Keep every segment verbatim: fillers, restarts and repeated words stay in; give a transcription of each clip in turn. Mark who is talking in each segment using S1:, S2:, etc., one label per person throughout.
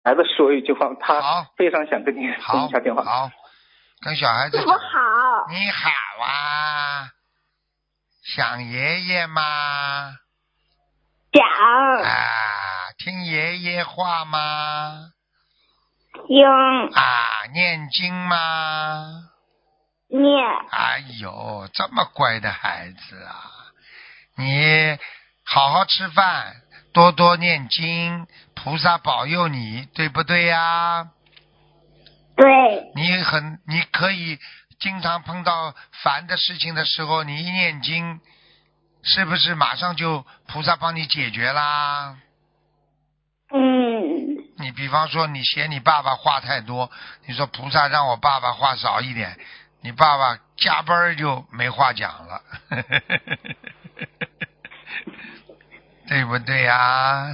S1: 孩子说一句话，他
S2: 好
S1: 非常想跟你通
S2: 好
S1: 一下电话。
S2: 好，跟小孩子
S3: 师
S2: 讲。
S3: 傅好。
S2: 你好啊，想爷爷吗？
S3: 讲。
S2: 啊，听爷爷话吗？
S3: 听。
S2: 啊，念经吗？
S3: 念。
S2: 哎呦，这么乖的孩子啊！你好好吃饭，多多念经，菩萨保佑你，对不对呀？
S3: 对。
S2: 你很，你可以经常碰到烦的事情的时候，你一念经，是不是马上就菩萨帮你解决啦？
S3: 嗯。
S2: 你比方说，你嫌你爸爸话太多，你说菩萨让我爸爸话少一点，你爸爸加班就没话讲了，对不对呀？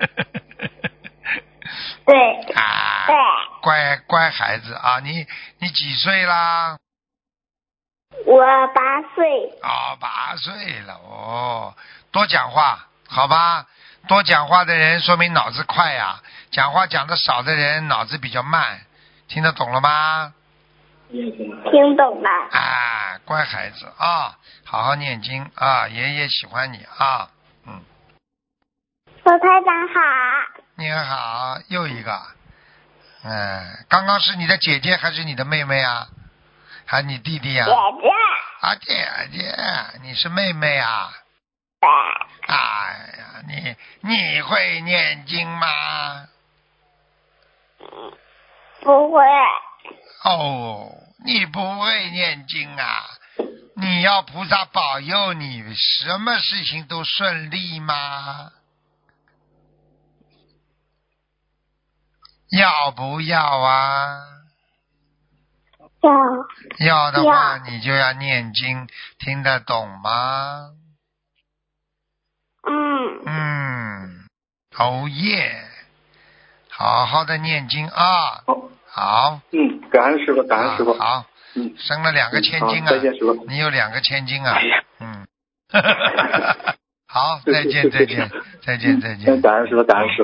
S3: 对。
S2: 啊，
S3: 对。
S2: 乖乖孩子啊，你你几岁啦？
S3: 我八岁。
S2: 哦，八岁了哦，多讲话，好吧？多讲话的人说明脑子快呀、讲话讲的少的人脑子比较慢，听得懂了吗？
S3: 听懂了。
S2: 啊，乖孩子啊，好好念经啊，爷爷喜欢你啊，嗯。
S3: 罗台长好。
S2: 你好，又一个，嗯，刚刚是你的姐姐还是你的妹妹啊？还是你弟弟啊？
S3: 姐姐。
S2: 啊，姐姐，你是妹妹啊？
S3: 对。
S2: 哎呀，你你会念经吗？
S3: 不会。
S2: 哦，你不会念经啊？你要菩萨保佑你，什么事情都顺利吗？要不要啊？
S3: 要。
S2: 要的话，
S3: 要
S2: 你就要念经，听得懂吗？
S3: 嗯。
S2: 嗯，哦耶，好好的念经啊。
S1: 好。
S2: 好。
S1: 嗯，感恩师傅，感恩师傅。
S2: 啊、好。
S1: 嗯。
S2: 生了两个千金啊！
S1: 好，再见，师傅。
S2: 你有两个千金啊！
S1: 哎呀。
S2: 嗯。好，再见，再见，再见，再见。
S1: 感恩师傅，感恩师傅。